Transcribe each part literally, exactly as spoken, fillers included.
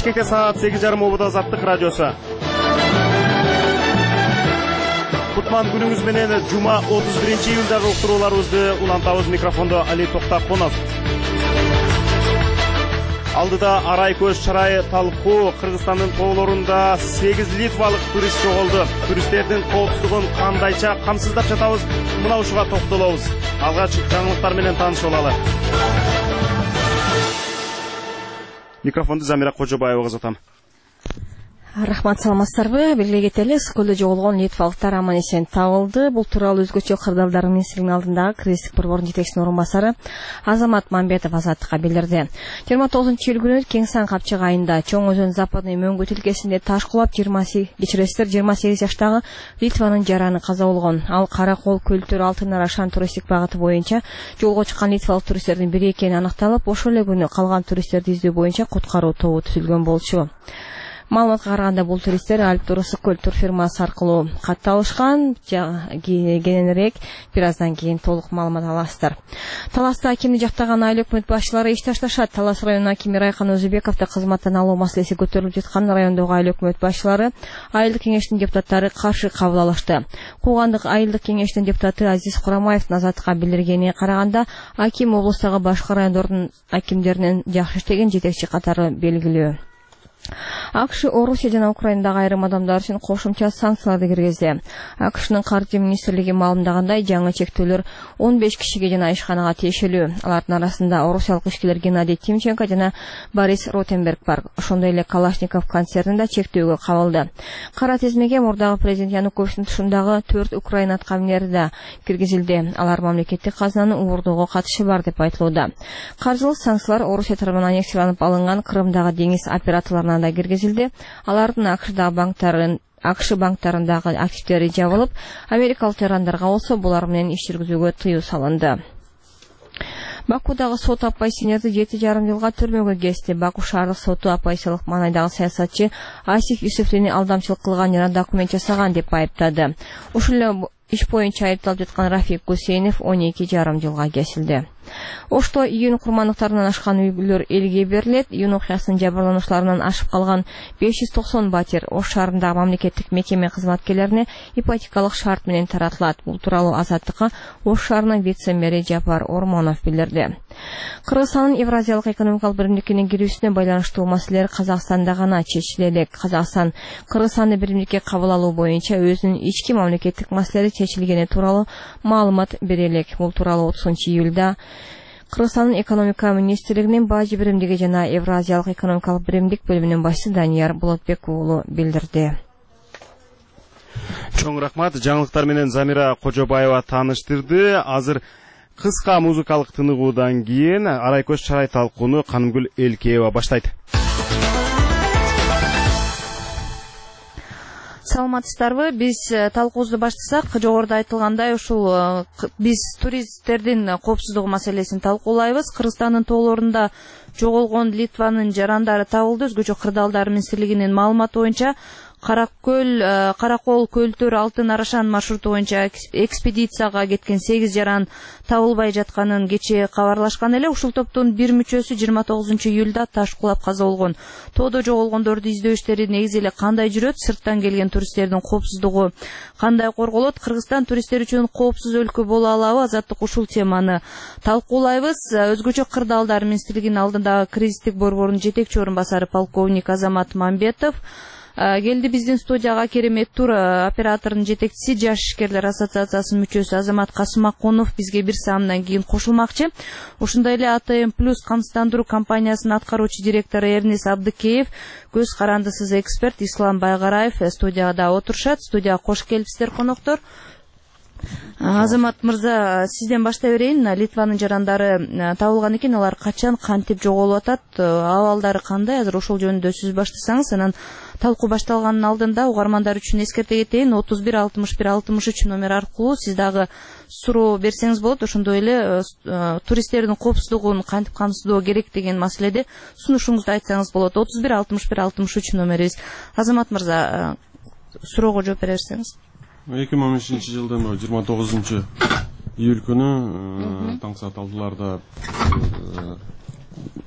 Бишкекте саат сегиз жарым убада Азаттык радиосу. Кутман күнүңүз менен жума отуз биринчи июлдагы уктурууларыбызды улантабыз. Микрофондо Али Токтакунов. Алдыда арай көз чарай талкуу. Кыргызстандын тоолорунда сегиз литвалык турист жоголду. Туристтердин коопсуздугун кандайча камсыздап жатабыз? Мына ушуга токтолобуз. Алгач жаңылыктар менен таанышып алалы. Микрофонду Замира Кожобаевага uzatам. Рахмат, саламатсыздарбы? Белгилей кетели, ысык көлдө жоголгон литвалыктар аман эсен табылды. Бул тууралуу өзгөчө кырдаалдар министринин алдындагы кризистик борбордун жетекчисинин орун басары Азамат Мамбетов Азаттыкка билдирди. жыйырма тогузунчу июль күнү Кеңсан Капчык айында Чоң Өзөн Западный мөңгү тилкесинде таш кулап жыйырма сегиз жаштагы Литванын жараны каза болгон. Ал Каракол, Көлтөр, Алтын Арашан туристтик багыты боюнча жолго чыккан литвалык туристтердин бири экени аныкталып, ошол эле күнү калган туристтерди издөө боюнча куткаруу тобу түзүлгөн болчу. Маалыматка караганда бул туристтер Альптур ысык көл турфирмасы аркылуу катталышкан. Кийинирээк бир аздан кийин толук маалымат аласыздар. Таласта акимди жактаган айыл өкмөт башчылары иш ташташат. Талас районунун акими Райхан Өзүбековду кызматтан алуу маселеси көтөрүлүп жаткан райондогу айыл өкмөт башчылары айылдык кеңештин депутаттары каршы кабыл алышты. Куугандык айылдык кеңештин депутаты Азиз Курамаевдин Азаттыкка билдиргенине караганда, аким облустагы башка райондордун акимдеринин жакшы иштеген жетекчи катары белгилүү. АКШ Орусия жана Украинадагы айрым адамдар үчүн кошумча санкцияларды киргизди. АКШнын каржы министрлиги маалымдагандай, жаңы чектөөлөр он беш кишиге жана ишканага тиешелүү. Алардын арасында орусиялык ишкерлер Геннадий Тимченко жана Борис Ротенберг бар. Ошондой эле Калашников концернин да чектөөгө кабылды. Кара тизмеге мурдагы президент Януковичтин тушундагы төрт Украина аткаминери да киргизилди. Алар мамлекеттик казынаны уурдоого катышы бар деп айтылууда. Каржылык санкциялар Орусия тарабынан аннексияланып алынган Крымдагы деңиз операторлоруна да киргизилди. Алардын АКШдагы банктарын АКШ банктарындагы активдери жабылып, америкалык жарандарга болсо булар менен иш жүргүзүүгө тыюу салынды. Бакудагы сот оппозиционерди жети жарым жылга түрмөгө кести. Баку шаардык соту оппозициялык маанайдагы саясатчы Асиф Юсуфлини алдамчылык кылган жана документ жасаган деп айыптады. Ушул эле иш боюнча айыпталып жаткан Рафик Гусейнов он эки жарым жылга кесилди. Ошто июнь курмандыктарынан ашкан үйлөр элге берилет. Июнь окуясынын жабырлануучуларынан ашып калган беш жүз токсон батир Ош шаарындагы мамлекеттик мекеме кызматкерлерине ипотекалык шарт менен таратылат. Бул тууралуу Азаттыкка Ош шаарынын вице-мэри Жапар Ормонов билдирди. Кыргызстандын Евразиялык экономикалык биримдикке кирүүсүнө байланыштуу маселелер Казакстанда гана чечиле элек. Казакстан Кыргызстанды биримдикке кабыл алуу боюнча өзүнүн ички мамлекеттик маселелери чечилгени тууралуу маалымат бере элек. Бул тууралуу отузунчу июлда Кыргызстандын экономика министрлигинин бажы биримдиги жана Евразиялык экономикалык биримдик бөлүмүнүн башчысы Данияр Болотбек уулу билдирди. Чоң рахмат. Жаңылыктар менен Замира Кожобаева тааныштырды. Азыр кыска музыкалык тыныгуудан кийин арай көз чарай талкууну Канымгүл Элкеева баштайт. Саламатсыздарбы? Биз талкуубузду баштасак, жогоруда айтылгандай, ушул биз туристтердин коопсуздугу маселесин талкуулайбыз. Кыргызстандын тоолорунда жоголгон Литванын жарандары табылды. Өзгөчө кырдаалдар министрлигинин маалыматы боюнча Каракөл, Каракол, Көлтөр, Алтын Арашан маршруту боюнча экспедицияга кеткен сегиз жаран табылбай жатканын кечээ кабарлашкан эле. Ушул топтун бир мүчөсү жыйырма тогузунчу июлда таш кулап каза болгон. Тоодо жоголгондорду издөө иштери негизи эле кандай жүрөт? Сырттан келген туристтердин коопсуздугу кандай корголот? Кыргызстан туристтер үчүн коопсуз өлкө боло алабы? Азаттык ушул теманы талкуулайбыз. Өзгөчө кырдаалдар министрлигинин алдындагы кризистик борбордун жетекчи орун басары полковник Азамат Мамбетов келди. Биздин студияга керемет тур операторунун жетекчиси, жаш ишкерлер ассоциациясынын мүчөсү Азамат Касымакунов бизге бир саамдан кийин кошулмакчы. Ошондой эле АТМ Плюс камсыздандыруу компаниясынын аткаруучу директору Эрнис Абдыкеев, көз карандысыз эксперт Ислам Байгараев студияда отурушат. Студияга кош келипсиздер, коноктор. Азамат мырза, сизден баштай берейин. Литванын жарандары табылган экен, алар качан, кантип жоголуп атат, абалдары кандай? Азыр ошол жөнүндө сөз баштасаңыз, анан талкуу башталганын алдында угармандар үчүн эскерте кетейин. отуз бир алтымыш бир алтымыш үч номер аркылуу сиз дагы суроо берсеңиз болот. Ошондой эле туристтердин коопсуздугун кантип камсыздоо керек деген маселеде сунушуңузду айтсаңыз болот. отуз бир алтымыш бир алтымыш үч номерибиз. Азамат мырза, суроого жооп бере берсеңиз. эки миң он бешинчи жылдын жыйырма тогузунчу июль күнү таң саат алтыларда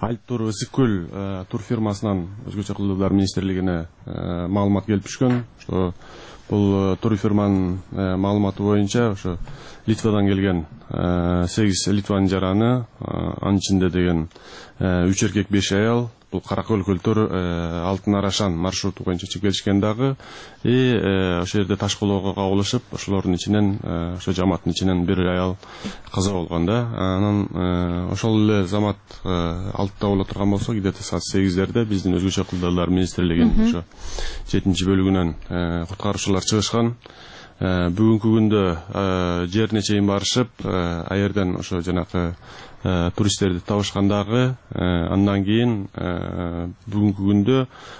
Альт тур ысык көл тур фирмасынан өзгөчө кылдырлар министрлигине маалымат келип түшкөн. Ошо бул тур фирманын маалыматы боюнча ошо Литвадан келген сегиз Литванын жараны, анын ичинде деген үч эркек беш аял, бул Каракөл көлтөр Алтын Арашан маршруту боюнча чыгып келишкен дагы. И ошол жерде Ташкулоого кабылышып, ошолордун ичинен, ошо жаматтын ичинен бир аял каза болгон да. Анан ошол эле замат алтыда боло турган болсо, где-то саат сегиздерде биздин өзгөчө кылдырлар министрлигинин ошо жетинчи бөлүгүнөн куткаруучулар чыгышкан. Бүгүнкү күндө жерине чейин барышып, а жерден ошо жанакы туристтерди табышкандагы, андан кийин бүгүнкү күндө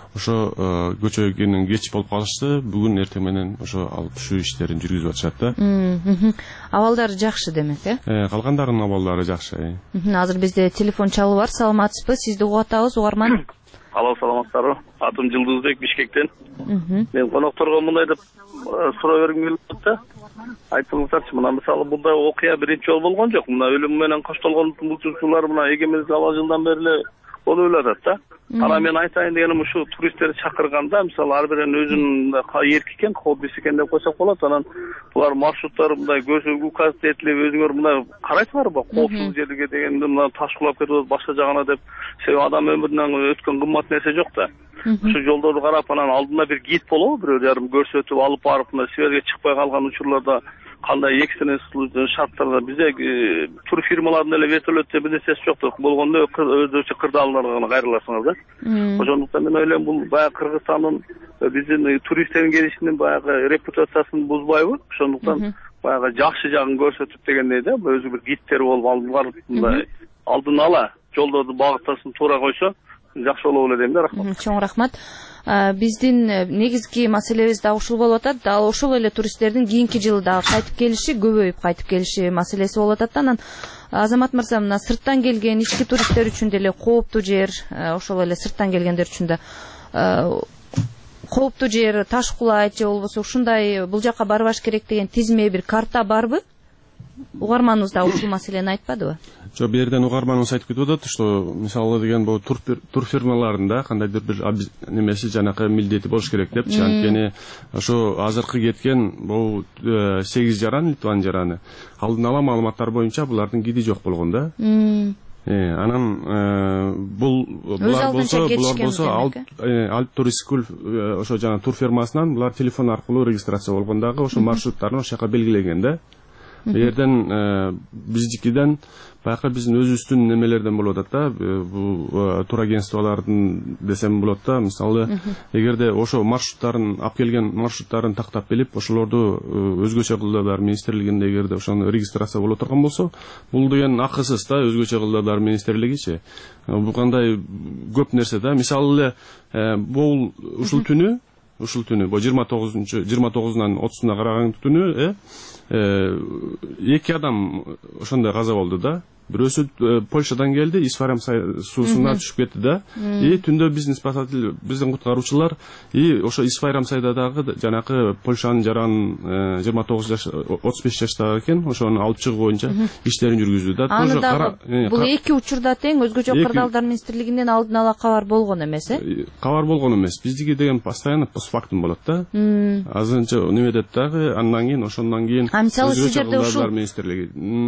ошо көчөгөнүн кеч болуп калышты. Бүгүн эртең менен ошо алып түшүү иштерин жүргүзүп атышат да. Абалдары жакшы демек, э? Калгандарынын абалдары жакшы. Азыр бизде телефон чалуу бар. Саламатсызбы? Сизди угуп атабыз, угарман. Алло, саламатсыздарбы? Атым Жылдызбек, Бишкектен. Мен конокторго мындай деп суроо бергим келип атты. Айтыңыздарчы, мына мисалы мындай окуя биринчи жолу болгон жок. Мына өлүм менен коштолгон учурчулар мына эгемиздик ала жылдан бери эле болуп атат да. Анан мен айтайын дегеним ушу туристтерди чакырганда, мисалы ар биринин өзүнүн эрки экен, хоббиси экен деп койсок болот. Анан булар маршруттары мындай көзгө указ этилип, өзүңөр мындай карайсыңарбы? Коопсуз жерге дегенде мына таш кулап кетип башка жагына деп, себеби адам өмүрүнөн өткөн кымбат нерсе жок да. Ушу жолдорду карап, анан алдында бир гид болобу, бирөө жарым көрсөтүп алып барып, мына сверге чыкпай калган учурларда кандай экстренный шарттарда бизде тур фирмаларынын эле вертолетте бир нерсеси жок болгондо өзүнчө кырдаалдарга гана кайрыласыңар да. Ошондуктан мен ойлойм, бул баягы Кыргызстандын биздин туристтердин келишинин баягы репутациясын бузбайбы? Ошондуктан баягы жакшы жагын көрсөтүп дегендей да, өзү бир гидтер болуп алып мындай алдын ала жолдорду багыттасын туура койсо жакшы болобу эле дейм да. Рахмат. Чоң рахмат. Биздин негизги маселебиз да ушул болуп атат. Дал ошол эле туристтердин кийинки жылы дагы кайтып келиши, көбөйүп кайтып келиши маселеси болуп атат. Анан Азамат мырза, мына сырттан келген ички туристтер үчүн деле кооптуу жер, ошол эле сырттан келгендер үчүн да кооптуу жер, таш кулайт же болбосо ушундай бул жака барбаш керек деген тизме, бир карта барбы? Угарманыбыз да ушул маселени айтпадыбы? Жо, бу жерден угарманыбыз айтып кетип атат, что мисалы деген бул тур фирмаларында кандайдыр бир немеси жанакы милдети болуш керек депчи. Анткени ошо азыркы кеткен бул сегиз жаран, Литванын жараны, алдын ала маалыматтар боюнча булардын гиди жок болгон да. Анан бул булар болсо, булар болсо Альт туристкул ошо жана тур фирмасынан булар телефон аркылуу регистрация болгондагы ошо маршруттарын ошол жака белгилеген да. Бу жерден биздикиден баягы биздин өзүбүздүн немелерден болуп атат да, бул тур агентстволордун десем болот да. Мисалы, эгерде ошо маршруттарын алып келген маршруттарын тактап билип, ошолорду өзгөчө кылдырлар министрлигинде эгерде ошону регистрация боло турган болсо, бул деген акысыз да, өзгөчө кылдырлар министрлигичи. Бул кандай көп нерсе да. Мисалы эле бул ушул түнү, ушул түнү, бул жыйырма тогузунчу жыйырма тогузунан отузуна караган түнү эки адам ошондой каза болду да. Бирөөсү Польшадан келди, Исфарам суусуна түшүп кетти да. И түндө биздин спасатель, биздин куткаруучулар и ошо Исфарам сайдадагы жанакы Польшанын жаранын жыйырма тогуз жаш, отуз беш жаштагы экен, ошону алып чыгуу боюнча иштерин жүргүздү да. Аны дагы бул эки учурда тең өзгөчө кырдаалдар министрлигинен алдын ала кабар болгон эмес, э? Кабар болгон эмес. Биздики деген постоянно постфактум болот да. Азырынча неме деп дагы, андан кийин ошондон кийин өзгөчө кылдырлар министрлиги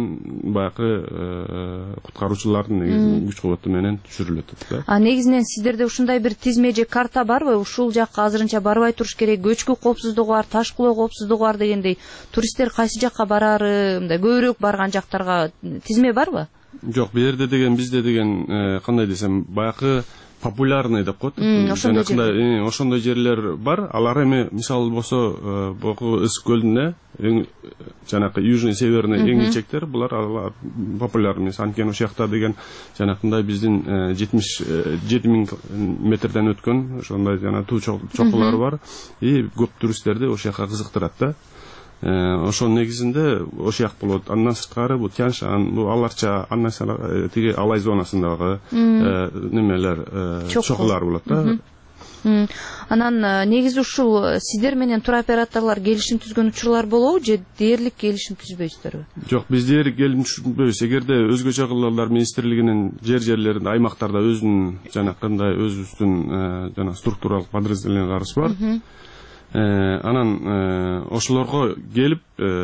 баягы куткаруучулардын күч кубаты менен түшүрүлөт да. А негизинен сиздерде ушундай бир тизме же карта барбы? Ушул жакка азырынча барбай туруш керек, көчкү коопсуздугу бар, таш кулоо коопсуздугу бар дегендей, туристтер кайсы жакка барары, мындай көбүрөөк барган жактарга тизме барбы? Жок, бу жерде деген бизде деген кандай десем, баягы популярный деп коет. Жанакындай ошондой жерлер бар. Алар эми мисалы болсо, богу ысык көлүнө эң жанакы южный северный эң чектер, булар популярный. Анткени ошол жакта деген жанакындай биздин жетимиш жети миң метрден өткөн ошондой жана туу чокулар бар. И көп туристтерди ошол жака кызыктырат да. Ошол негизинде ошол жак болот. Андан сырткары бул Тяншан, бул аларча андан тиги Алай зонасындагы немелер, чокулар болот да. Анан негизи ушул сиздер менен туроператорлор келишим түзгөн учурлар болобу же дээрлик келишим түзбөйсүздарбы? Жок, биз дээрлик келишим түзбөйбүз. Эгерде өзгөчө кырлар министрлигинин жер жерлеринде, аймактарда өзүнүн жанакындай өзүбүздүн жана структуралык подразделение карыз бар. Анан ошолорго келип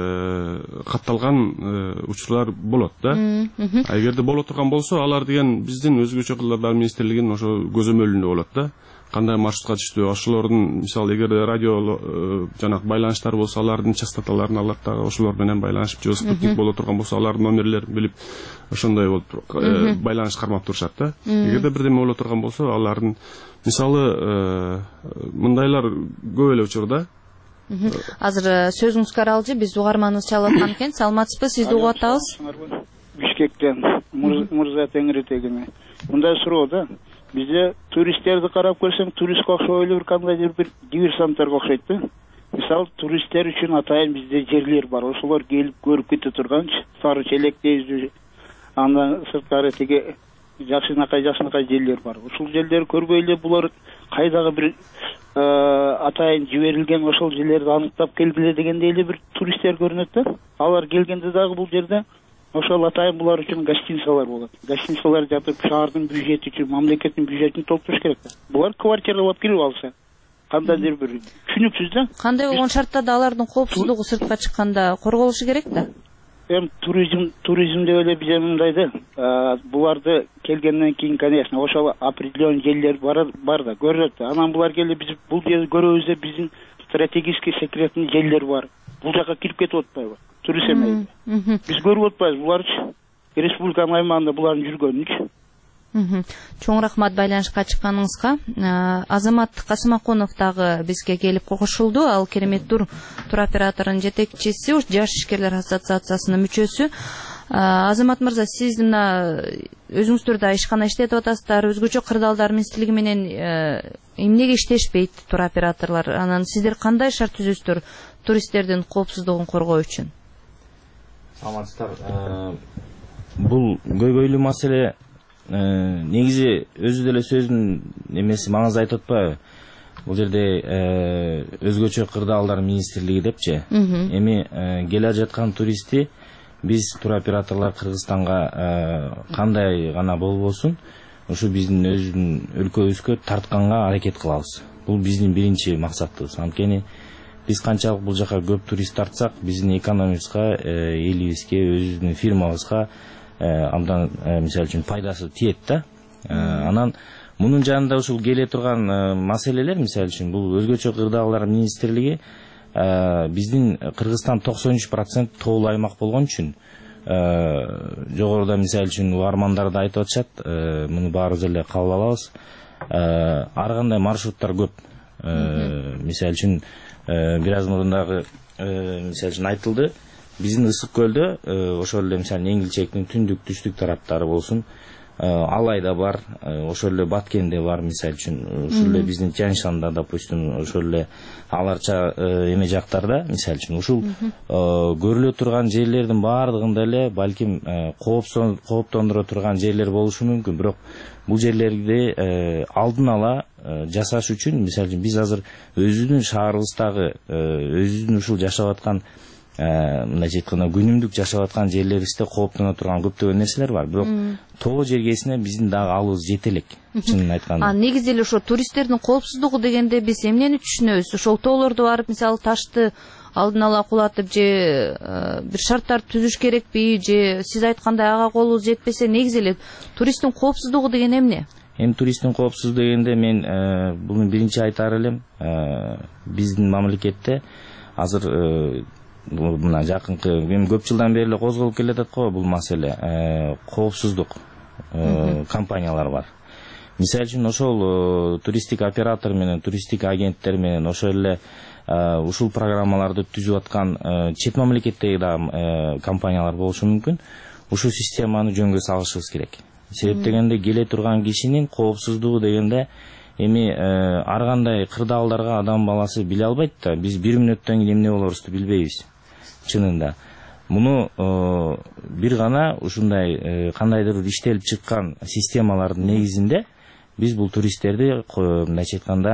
катталган учурлар болот да. А эгерде боло турган болсо, алар деген биздин өзгөчө кырлар министрлигинин ошо көзөмөлүндө болот да. Кандай маршрутка түштү, ошолордун, мисалы, эгерде радио жанак байланыштар болсо, алардын частоталарын алат дагы, ошолор менен байланышып, же спутник боло турган болсо, алардын номерлерин билип, ошондой болуп байланыш кармап турушат да. Эгерде бирдеме боло турган болсо, алардын, мисалы, мындайлар көп эле учурда. Азыр сөзүңүзгө аралжы, биз угарманыбыз чалып аткан экен. Саламатсызбы, сизди угуп атабыз. Бишкектен Мырза Теңиритегине. Мындай суроо да. Бизде туристтерди карап көрсөң, туристке окшойлуу бир кандайдыр бир диверсанттарга окшойт да. Мисалы, туристтер үчүн атайын бизде жерлер бар. Ошолор келип көрүп кете турганчы, Сары Челек дейбиз. Андан сырткары тиги жакшынакай жакшынакай жерлер бар. Ушул жерлерди көрбөй эле булар кайдагы бир атайын жиберилген ошол жерлерди аныктап келгиле дегенде эле бир туристтер көрүнөт да. Алар келгенде дагы бул жерде ошол атайын булар үчүн гостиницалар болот. Гостиницалар жатып, шаардын бюджети үчүн, мамлекеттин бюджетин толтуруш керек да. Булар квартиралап кирип алса, кандайдыр бир түшүнүксүз да. Кандай болгон шартта алардын коопсуздугу сыртка чыкканда корголушу керек да? Эми туризм, туризм деп эле биз мындай да. Буларды келгенден кийин, конечно, ошол определенный жерлер бар бар да, көрөт да. Анан булар келип биз бул жерди көрөбүз деп биздин стратегический секретный жерлер бар. Бул жака кирип кетип атпайбы? Турист эмес. Биз көрүп атпайбыз буларчы. Республиканын аймагында булардын жүргөнүнчү. Чоң рахмат байланышка чыкканыңызга. Азамат Касымакунов дагы бизге келип кошулду. Ал кереметтур туроператорунун жетекчиси, жаш ишкерлер ассоциациясынын мүчөсү. Азамат мырза, сиз мына өзүңүздөр да ишкана иштетип атасыздар, өзгөчө кырдаалдар министрлиги менен эмнеге иштешпейт туроператорлор? Анан сиздер кандай шарт түзөсүздөр туристтердин коопсуздугун коргоо үчүн? Саламатсыздар. Бул көйгөйлүү маселе негизи өзү деле сөзүнүн эмеси маңызды айтып атпайбы? Бул жерде өзгөчө кырдаалдар министрлиги депчи. Эми келе жаткан туристти биз туроператорлор Кыргызстанга кандай гана болбосун, ушу биздин өзүбүздүн өлкөбүзгө тартканга аракет кылабыз. Бул биздин биринчи максатыбыз. Анткени биз канчалык бул жака көп турист тартсак, биздин экономибизге, элибизге, өзүбүздүн фирмабызга абдан мисалы үчүн пайдасы тиет да. Анан мунун жанында ушул келе турган маселелер, мисалы үчүн бул өзгөчө кырдаалдар министрлиги биздин Кыргызстан токсон үч процент тоолуу аймак болгон үчүн жогоруда мисалы үчүн угармандар да айтып атышат, муну баарыбыз эле кабыл алабыз. Ар кандай маршруттар көп. Мисалы үчүн бир аз мурун дагы мисалы үчүн айтылды, биздин Ысык көлдө ошол эле мисалы Эңилчектин түндүк түштүк тараптары болсун, Алайда бар, ошол эле Баткенде бар, мисалы үчүн ушул эле биздин Тянь-Шанда, допустим, ошол эле аларча эме жактарда, мисалы үчүн ушул көрүлө турган жерлердин баардыгында эле балким кооптондура турган жерлер болушу мүмкүн, бирок бул жерлерди алдын ала жасаш үчүн, мисалы үчүн биз азыр өзүбүздүн шаарыбыздагы, өзүбүздүн ушул жашап аткан мындайча айтканда күнүмдүк жашап аткан жерлерибизде кооптоно турган көптөгөн нерселер бар, бирок тоо жергесине биздин дагы алыбыз жете элек, чынын айтканда. А негизи эле ошо туристтердин коопсуздугу дегенде биз эмнени түшүнөбүз? Ошол тоолорду барып, мисалы, ташты алдын ала кулатып же бир шарттар түзүш керекпи, же сиз айткандай ага колубуз жетпесе, негизи эле туристтин коопсуздугу деген эмне? Эми туристтин коопсуздугу дегенде мен буну биринчи айтар элем, биздин мамлекетте азыр мына жакынкы эми көп жылдан бери эле козголуп келатат го бул маселе, коопсуздук компаниялар бар. Мисалы үчүн ошол туристтик оператор менен, туристтик агенттер менен ошол эле ушул программаларды түзүп аткан чет мамлекеттеги да компаниялар болушу мүмкүн. Ушул системаны жөнгө салышыбыз керек. Себеп дегенде келе турган кишинин коопсуздугу дегенде эми ар кандай кырдаалдарга адам баласы биле албайт да. Биз бир мүнөттөн кийин эмне болорубузду билбейбиз. Чынында муну бир гана ушундай кандайдыр иштелип чыккан системалардын негизинде биз бул туристтерди мындайча айтканда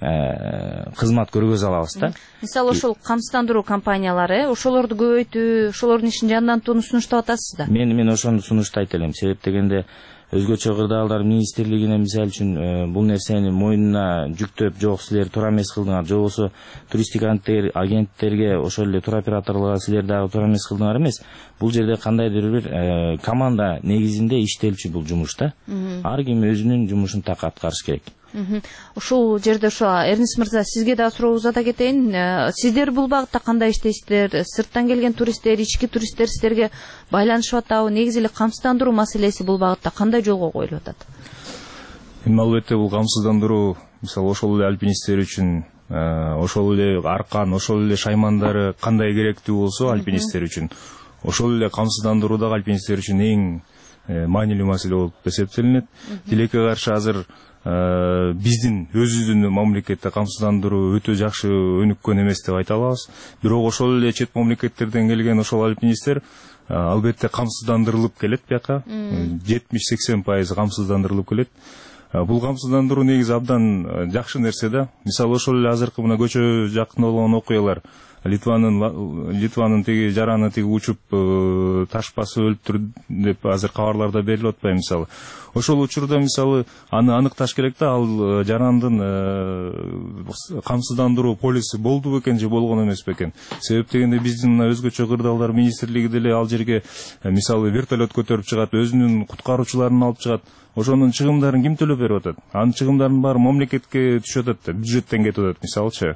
кызмат көргөзө алабыз да. Мисалы ошол камсыздандыруу компаниялары, ошолорду көбөйтүү, ошолордун ишин жандантууну сунуштап атасыз да? Мен мен ошону сунуштайт элем. Себеп дегенде өзгөчө кырдаалдар министрлигине мисалы үчүн бул нерсени мойнуна жүктөп, жок силер туура эмес кылдыңар, же болбосо туристтик агенттерге, ошол эле туроператорлорго силер дагы туура эмес кылдыңар эмес. Бул жерде кандайдыр бир команда негизинде иштелчү бул жумуш да. Ар ким өзүнүн жумушун так аткарыш керек. Ушул жерде ошо Эрнис мырза, сизге да суроо узата кетейин. Сиздер бул багытта кандай иштейсиздер? Сырттан келген туристтер, ички туристтер сиздерге байланышып атабы? Негизи эле камсыздандыруу маселеси бул багытта кандай жолго коюлуп атат? Эми албетте бул камсыздандыруу, мисалы ошол эле альпинисттер үчүн, ошол эле аркан, ошол эле шаймандары кандай керектүү болсо альпинисттер үчүн, ошол эле камсыздандыруу дагы альпинисттер үчүн эң маанилүү маселе болуп эсептелинет. Тилекке каршы азыр биздин өзүбүздүн мамлекетте камсыздандыруу өтө жакшы өнүккөн эмес деп айта алабыз. Бирок ошол эле чет мамлекеттерден келген ошол альпинисттер албетте камсыздандырылып келет бияка. жетимиш сексен пайыз камсыздандырылып келет. Бул камсыздандыруу негизи абдан жакшы нерсе да. Мисалы ошол эле азыркы мына көчө жакында болгон окуялар, Литванын Литванын тиги жараны тиги учуп таш басып өлүптүр деп азыр кабарларда берилип атпайбы мисалы. Ошол учурда мисалы аны аныкташ керек да, ал жарандын камсыздандыруу полиси болду бекен же болгон эмес бекен. Себеп дегенде биздин мына өзгөчө кырдаалдар министрлиги деле ал жерге мисалы вертолет көтөрүп чыгат, өзүнүн куткаруучуларын алып чыгат. Ошонун чыгымдарын ким төлөп берип атат? Анын чыгымдарынын баары мамлекетке түшүп атат да, бюджеттен кетип атат мисалычы.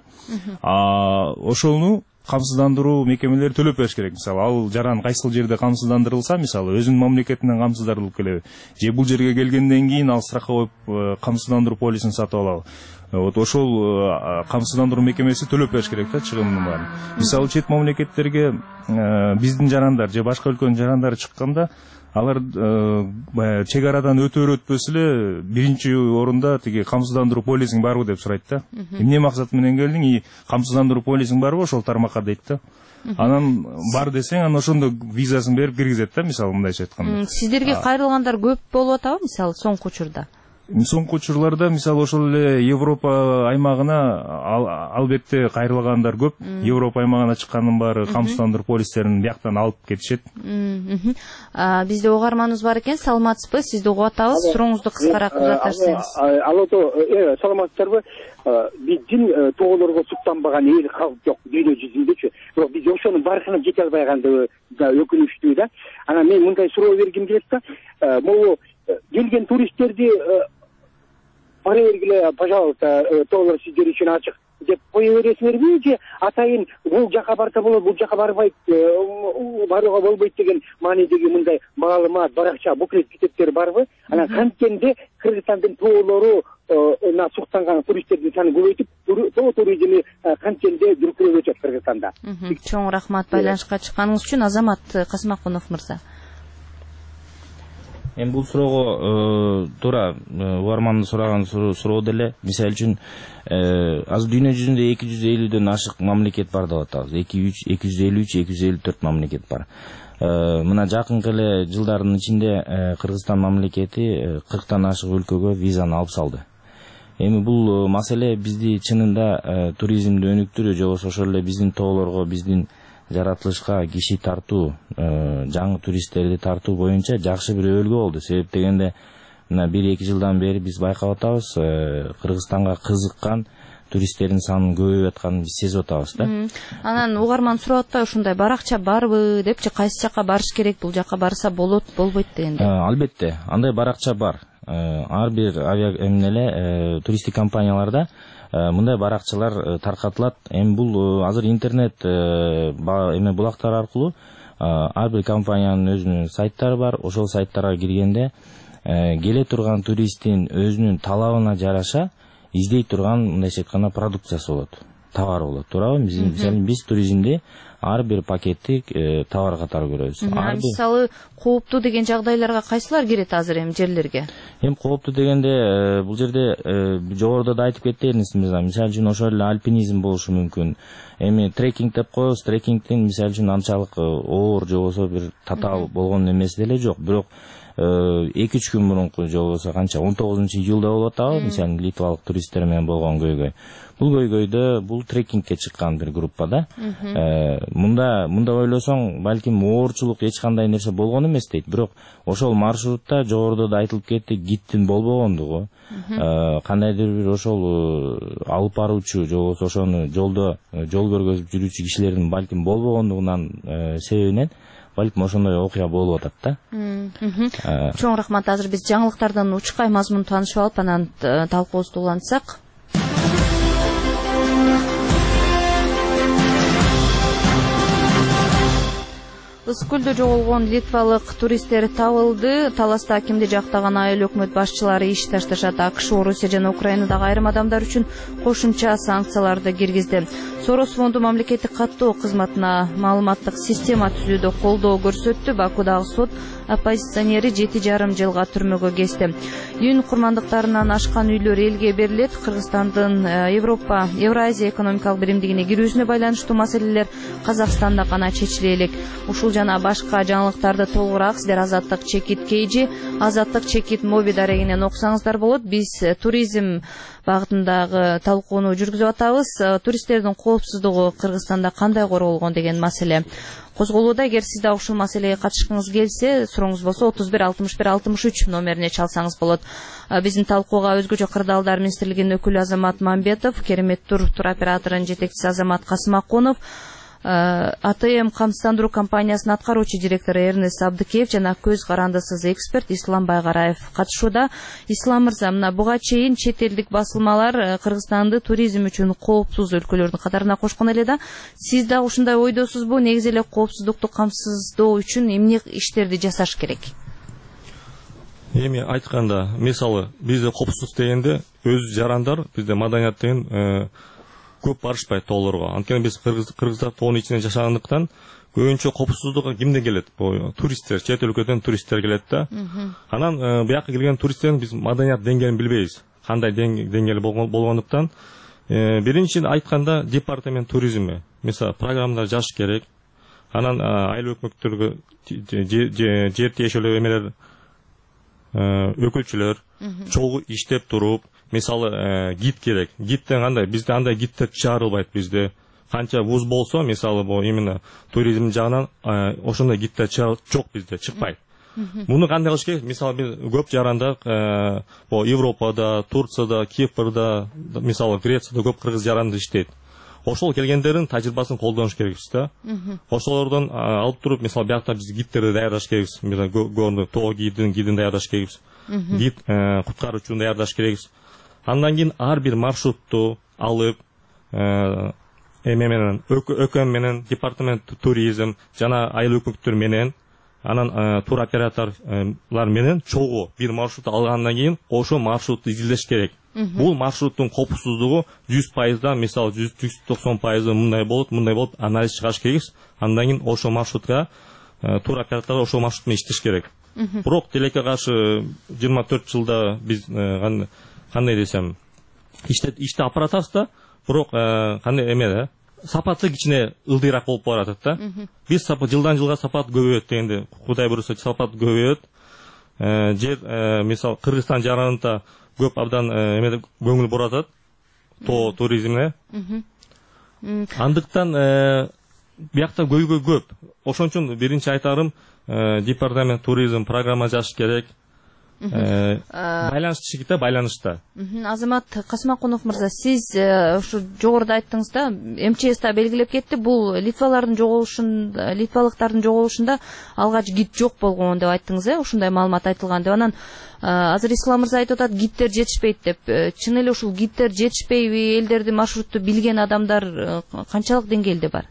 А ошону камсыздандыруу мекемелери төлөп бериш керек. Мисалы ал жаран кайсыл жерде камсыздандырылса, мисалы өзүнүн мамлекетинен камсыздандырылып келеби, же бул жерге келгенден кийин ал страховой камсыздандыруу полисин сатып алабы. Вот ошол камсыздандыруу мекемеси төлөп бериш керек да чыгымдын баарын. Мисалы чет мамлекеттерге биздин жарандар же башка өлкөнүн жарандары чыкканда, алар баягы чек арадан өтөр өтпөс эле биринчи орунда тиги камсыздандыруу полисиң барбы деп сурайт да. Эмне максат менен келдиң? И камсыздандыруу полисиң барбы ошол тармакка дейт да. Анан бар десең, анан ошондо визасын берип киргизет да, мисалы мындайча айтканда. Сиздерге кайрылгандар көп болуп атабы, мисалы соңку учурда? Соңку учурларда мисалы ошол эле Европа аймагына албетте кайрылгандар көп. Европа аймагына чыккандын баары камсыздандыруу полистерин бияктан алып кетишет. Бизде угарманыбыз бар экен, саламатсызбы? Сизди угуп атабыз. Сурооңузду кыскараак узатырсаңыз. Алло, саламатсыздарбы? Биздин тоолорго суктанбаган эл калк жок дүйнө жүзүндөчү. Бирок биз ошонун барысына жете албайгандыгы өкүнүчтүү да. Анан мен мындай суроо бергим келет да. Могу келген туристтерди бара бергиле, пожалуйста, тоолор сиздер үчүн ачык деп кое бересиңерби, же атайын бул жака барса болот, бул жака барбайт, барууга болбойт деген маанидеги мындай маалымат, баракча, буклет китептер барбы? Анан канткенде Кыргызстандын тоолоруна суктанган туристтердин саны көбөйтүп, тоо туризми канткенде дүркүрөп өтөт Кыргызстанда. Чоң рахмат байланышка чыкканыңыз үчүн. Азамат Касымакунов мырза. Эми бул суроого туура угармандын сураган суроо деле. Мисалы үчүн азыр дүйнө жүзүндө эки жүз элүүдөн ашык мамлекет бар деп атабыз. эки жүз элүү үч эки жүз элүү төрт мамлекет бар. Мына жакынкы эле жылдардын ичинде Кыргызстан мамлекети кырктан ашык өлкөгө визаны алып салды. Эми бул маселе бизди чынында туризмди өнүктүрүү, же болбосо ошол эле биздин тоолорго, биздин жаратылышка киши тартуу, жаңы туристтерди тартуу боюнча жакшы бир өбөлгө болду. Себеп дегенде мына бир эки жылдан бери биз байкап атабыз, Кыргызстанга кызыккан туристтердин санын көбөйүп атканын биз сезип атабыз да. Анан угарман сурап атпайбы, ушундай баракча барбы депчи, кайсы жака барыш керек, бул жака барса болот, болбойт дегенде? Албетте, андай баракча бар. Ар бир авиа эмнеле туристтик компанияларда мындай баракчалар таркатылат. Эми бул азыр интернет эме булактар аркылуу ар бир компаниянын өзүнүн сайттары бар. Ошол сайттарга киргенде келе турган туристтин өзүнүн талабына жараша издей турган мындайча айтканда продукциясы болот, товар болот, туурабы? Биз мисалы биз туризмди ар бир пакетти товар катары көрөбүз. Мисалы кооптуу деген жагдайларга кайсылар кирет азыр эми жерлерге? Эми кооптуу дегенде бул жерде жогоруда да айтып кеттериңиз, мисалы үчүн ошол эле альпинизм болушу мүмкүн. Эми трекинг деп коебуз, трекингдин мисалы үчүн анчалык оор же болбосо бир татаал болгон эмеси деле жок. Бирок эки үч күн мурунку же болбосо канча он тогузунчу июлда болуп атабы, мисалы литвалык туристтер менен болгон көйгөй. Бул көйгөйдө бул трекингке чыккан бир группа да. Мында мында ойлосоң, балким оорчулук эч кандай нерсе болгон эмес дейт. Бирок ошол маршрутта жогоруда да айтылып кетти, гидтин болбогондугу, кандайдыр бир ошол алып баруучу же болбосо ошону жолдо жол көргөзүп жүрүүчү кишилердин балким болбогондугунан себебинен балким ошондой окуя болуп атат да. Чоң рахмат. Азыр биз жаңылыктардан учкай мазмун таанышып алып, анан талкуубузду улантсак. Ысык көлдө жоголгон литвалык туристтер табылды. Таласта акимди жактаган айыл өкмөт башчылары иш ташташат. АКШ, Орусия жана Украинадагы айрым адамдар үчүн кошумча санкцияларды киргизди. Сорос фонду мамлекеттик каттоо кызматына маалыматтык система түзүүдө колдоо көрсөттү. Бакудагы сот оппозиционери жети жарым жылга түрмөгө кести. Үйүн курмандыктарынан ашкан үйлөр элге берилет. Кыргызстандын Европа, Евразия экономикалык биримдигине кирүүсүнө байланыштуу маселелер Казакстанда гана чечиле элек. Ушул жана башка жаңылыктарды толугураак сиздер Азаттык чекит Кейжи, Азаттык чекит Моби дарегинен окусаңыздар болот. Биз туризм багытындагы талкууну жүргүзүп атабыз. Туристтердин коопсуздугу Кыргызстанда кандай корголгон деген маселе козголууда. Эгер сиз да ушул маселеге катышкыңыз келсе, сурооңуз болсо отуз бир алтымыш бир алтымыш үч номерине чалсаңыз болот. Биздин талкууга өзгөчө кырдаалдар министрлигинин өкүлү Азамат Мамбетов, Керемет тур туроператорунун жетекчиси Азамат Касымакунов, АТМ камсыздандыруу компаниясынын аткаруучу директору Эрнест Абдыкеев жана көз карандысыз эксперт Ислам Байгараев катышууда. Ислам мырза, мына буга чейин чет элдик басылмалар Кыргызстанды туризм үчүн коопсуз өлкөлөрдүн катарына кошкон эле да. Сиз да ушундай ойдосузбу? Негизи эле коопсуздукту камсыздоо үчүн эмне иштерди жасаш керек? Эми айтканда, мисалы, бизде коопсуздук дегенде өз жарандар, бизде маданият деген көп барышпайт тоолорго. Анткени биз Кыргызстан тоонун ичинде жашагандыктан көбүнчө коопсуздукка кимдер келет? Туристтер, чет өлкөдөн туристтер келет да. Анан бияка келген туристтердин биз маданият деңгээлин билбейбиз. Кандай деңгээли болгондуктан, биринчиден айтканда департамент туризми, мисалы, программалар жазыш керек. Анан айыл өкмөттөргө жер тиешелүү эмелер өкүлчүлөр чогуу иштеп туруп, мисалы гид керек. Гидтен кандай? Бизде андай гидтер чыгарылбайт бизде. Канча вуз болсо, мисалы, бу именно туризм жагынан ошондой гидтер жок бизде, чыкпайт. Муну кандай кылыш керек? Мисалы, биз көп жаранда бу Европада, Турцияда, Кипрда, мисалы, Грецияда көп кыргыз жарандар иштейт. Ошол келгендердин тажрыйбасын колдонуш керекпиз да. Ошолордон алып туруп, мисалы, биякта биз гидтерди даярдаш керекпиз. Мисалы, тоо гидин гидин даярдаш керекпиз. Гид куткаруучуну даярдаш керекпиз. Андан кийин ар бир маршрутту алып, эме менен, өкөм менен, департамент туризм жана айыл өкмөттөр менен, анан тур операторлор менен чогуу бир маршрут алгандан кийин ошол маршрутты изилдеш керек. Бул маршруттун коопсуздугу жүз пайыздан, мисалы, жүз токсон пайыз мындай болот, мындай болот, анализ чыгаш керекпиз. Андан кийин ошол маршрутка тур операторлор ошол маршрут менен иштеш керек. Бирок тилекке каршы жыйырма төрт жылда биз кандай десем, иште иште алып баратабыз да, бирок кандай эме да, сапаты кичине ылдыйраак болуп баратат да. Биз жылдан жылга сапат көбөйөт дегенде, Кудай буюрса сапат көбөйөт. Жер, мисалы, Кыргызстан жаранында көп абдан эме көңүл буратат тоо туризмине. Андыктан биякта көйгөй көп. Ошон үчүн биринчи айтарым, департамент туризм программа жазыш керек. Байланышты шекитте, байланышта. Азамат Касымакунов мырза, сиз ушу жогоруда айттыңыз да, МЧС да белгилеп кетти, бул литвалардын жоголушунда, литвалыктардын жоголушунда алгач гид жок болгон деп айттыңыз, э? Ушундай маалымат айтылган деп. Анан азыр Ислам мырза айтып атат, гидтер жетишпейт деп. Чын эле ушул гидтер жетишпейби? Элдерди маршрутту билген адамдар канчалык деңгээлде бар?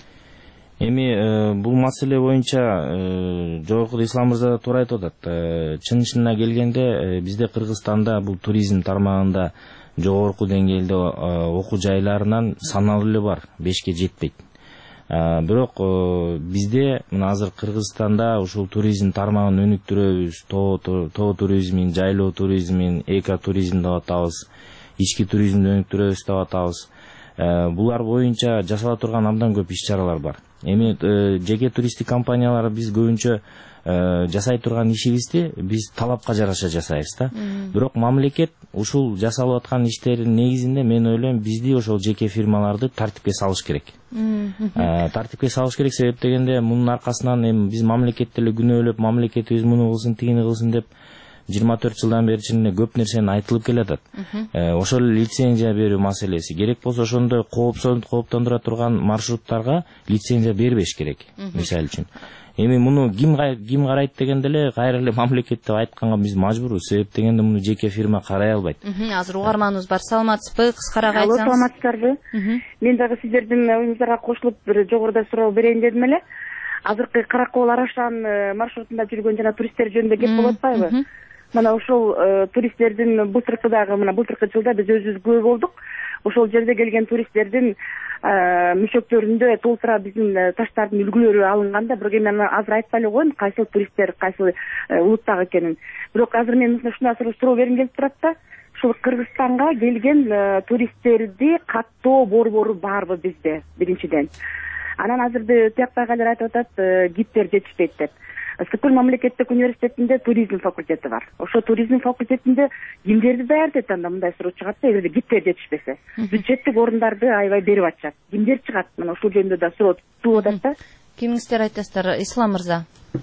Эми бул маселе боюнча жогорку Ислам мырза да туура айтып атат. Чын ишине келгенде бизде Кыргызстанда бул туризм тармагында жогорку деңгээлде окуу жайларынан саналуу эле бар, бешке жетпейт. бирок бизде мына азыр Кыргызстанда ушул туризм тармагын өнүктүрөбүз. Тоо туризмин, жайлоо туризмин, эко туризм деп атабыз, ички туризмди өнүктүрөбүз деп атабыз. Булар боюнча жасала турган абдан көп иш-чаралар бар. Эми жеке туристтик компаниялар биз көбүнчө жасай турган ишибизди биз талапка жараша жасайбыз да. Бирок мамлекет ушул жасалып аткан иштердин негизинде мен ойлойм бизди ошол жеке фирмаларды тартипке салыш керек. Тартипке салыш керек себеп дегенде мунун аркасынан эми биз мамлекетти эле күнөөлөп, мамлекетибиз муну кылсын, тигини кылсын деп жыйырма төрт жылдан бери чынында көп нерсени айтылып келатат. Ошол лицензия берүү маселеси керек болсо ошондой кооптондура турган маршруттарга лицензия бербеш керек, мисалы үчүн. Эми муну ким ким карайт дегенде эле кайра эле мамлекет деп айтканга биз мажбурбуз. Себеп дегенде муну жеке фирма карай албайт. Азыр угарманыбыз бар. Саламатсызбы? Кыскараак айтсаңыз. Алло, саламатсыздарбы? Мен дагы сиздердин оюңуздарга кошулуп бир жогоруда суроо берейин дедим эле. Азыркы Каракол Арашан маршрутунда жүргөн жана туристтер жөнүндө кеп болуп атпайбы? Мына ошол туристтердин былтыркыдагы мына былтыркы жылда биз өзүбүз күбө болдук. Ошол жерде келген туристтердин мөшөктөрүндө толтура биздин таштардын үлгүлөрү алынганда, бирок эми аны азыр айтпай эле коеюн, кайсыл туристтер, кайсыл улуттагы экенин. Бирок азыр мен ушундай суроо бергим келип турат да. Ушул Кыргызстанга келген туристтерди каттоо борбору барбы бизде, биринчиден. Анан азыр тиякпайгалер айтып атат, гидтер жетишпейт деп. Сыкыр мамлекеттик университетинде туризм факультети бар. Ошо туризм факультетинде кимдерди даярдайт анда мындай суроо чыгат да, эгерде гидтер жетишпесе. Бюджеттик ордундарды аябай берип атышат. Кимдер чыгат? Мына ушул жөнүндө да суроо тууп атат да. Кимиңиздер айтасыздар, Ислам мырза?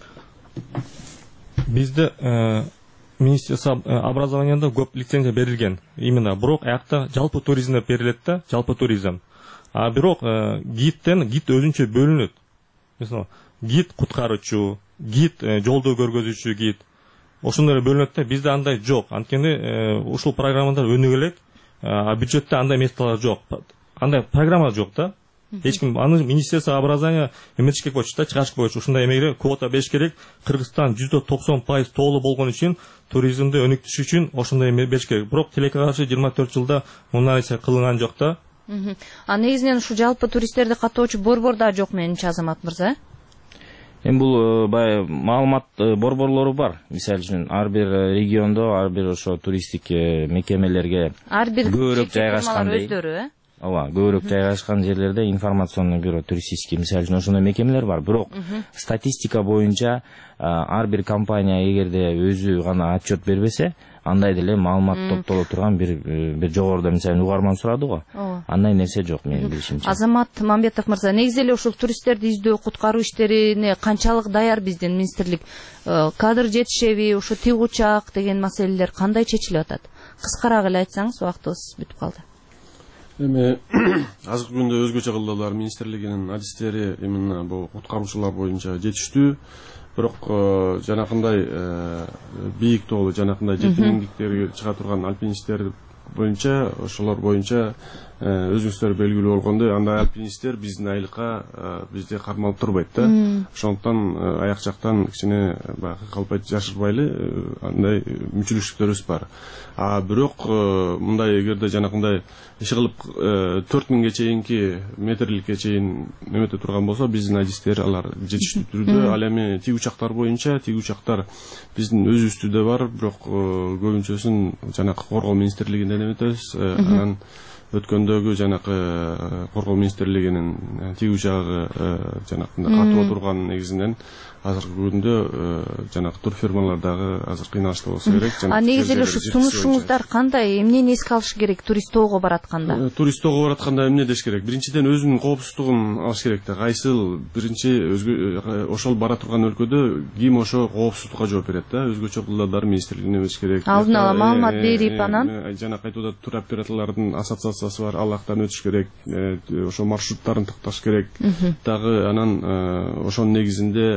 Бизде Министерство образованияда көп лицензия берилген. Именно бирок аякта жалпы туризм деп берилет да, жалпы туризм. А бирок гидтен гид өзүнчө бөлүнөт. Мисалы, гид куткаруучу, гид жолдо көргөзүүчү гид. Ошондой бөлүнөт да, бизде андай жок. Анткени ушул программада өнүгө элек, а бюджетте андай месталар жок. Андай программа жок да. Эч ким аны Министерство образования эметиш керек болчу да, чыгарыш боюнча ушундай эмеге квота бериш керек. Кыргызстан жүз токсон пайыз тоолуу болгон үчүн, туризмди өнүктүрүш үчүн ошондой эме бериш керек. Бирок тилекке каршы жыйырма төрт жылда мындай нерсе кылынган жок да. А негизинен ушу жалпы туристтерди каттоочу борбор да жок менимче, Азамат мырза. Эми бул баягы маалымат борборлору бар. Мисалы үчүн ар бир региондо, ар бир ошо туристтик мекемелерге көбүрөөк жайгашкандай. Ооба, көбүрөөк жайгашкан жерлерде информационный бюро туристический, мисалы үчүн ошондой мекемелер бар. Бирок статистика боюнча ар бир компания эгерде өзү гана отчет бербесе, андай деле маалымат топтоло турган бир бир жогоруда, мисалы угарман сурады го. Андай нерсе жок менин билишимче. Азамат Мамбетов мырза, негизи эле ушул туристтерди издөө, куткаруу иштерине канчалык даяр биздин министрлик? Кадр жетишеби, ушу тиг учак деген маселелер кандай чечилип атат? Кыскараак эле айтсаңыз, убактыбыз бүтүп калды. Эми азыркы күндө өзгөчө кылдалар министрлигинин адистери именно бул куткаруучулар боюнча жетиштүү. Бирок жанакындай бийик тоолуу, жанакындай жетимиңдиктерге чыга турган альпинисттер боюнча, ошолор боюнча өзүңүздөр белгилүү болгондой, андай альпинисттер биздин айлыкка бизде кармалып турбайт да. Ошондуктан аяк жактан кичине баягы калпайт жашырбай эле андай мүчүлүштүктөрүбүз бар. А бирок мындай эгерде жанакындай иш кылып төрт миңге чейинки метрликке чейин эмете турган болсо, биздин адистер алар жетиштүү түрдө. Ал эми тиг учактар боюнча, тиг учактар биздин өзүбүздө бар, бирок көбүнчөсүн жанакы коргоо министрлигинен эметебиз. Анан өткөндөгү жанакы коргоо министрлигинин тиг учагы жанакындай катып отурган негизинен азыркы күндө жанакы турфирмалар дагы азыр кыйналышта болсо керек. А негизи эле ушу сунушуңуздар кандай? Эмнени эске алыш керек турист тоого баратканда? Турист тоого баратканда эмне деш керек? Биринчиден өзүнүн коопсуздугун алыш керек да. Кайсыл биринчи өзгө ошол бара турган өлкөдө ким ошо коопсуздукка жооп берет да? Өзгөчө кылдалдар министрлигине эмес керек. Алдын ала маалымат берип анан жанакы айтып тур операторлордун ассоциациясы бар, алактан өтүш керек, ошо маршруттарын такташ керек. Дагы анан ошонун негизинде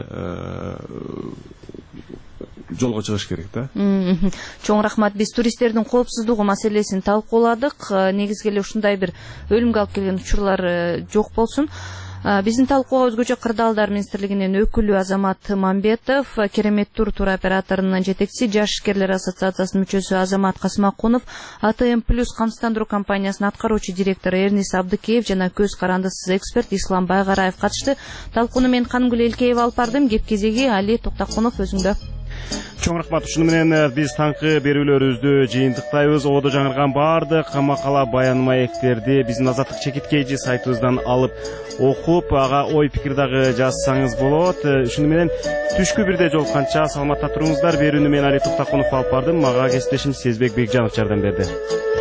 жолго чыгыш керек да. Чоң рахмат. Биз туристтердин коопсуздугу маселесин талкууладык. Негизги эле ушундай бир өлүмгө алып келген учурлар жок болсун. Биздин талкууга өзгөчө кырдаалдар министрлигинин өкүлү Азамат Мамбетов, Керемет тур туроператорунун жетекчиси, Жаш ишкерлер ассоциациясынын мүчөсү Азамат Касмакунов, А Т М плюс камсыздандыруу компаниясынын аткаруучу директору Эрнис Абдыкеев жана көз карандысыз эксперт Ислам Байгараев катышты. Талкууну мен Канымгүл Элкеева алып бардым. Кеп кезеги Али Токтакунов өзүңдө. Чоң рахмат. Ушуну менен биз таңкы берүүлөрүбүздү жыйынтыктайбыз. Ободо жаңырган баардык макала, баян маектерди биздин Азаттык чекиткейчи сайтыбыздан алып окуп, ага ой пикир дагы жазсаңыз болот. Ушуну менен түшкү бирде жолукканча саламатта туруңуздар. Берүүнү мен Али Токтакунов алып бардым. Мага кесиптешим Сезбек Бекжанов жардам берди.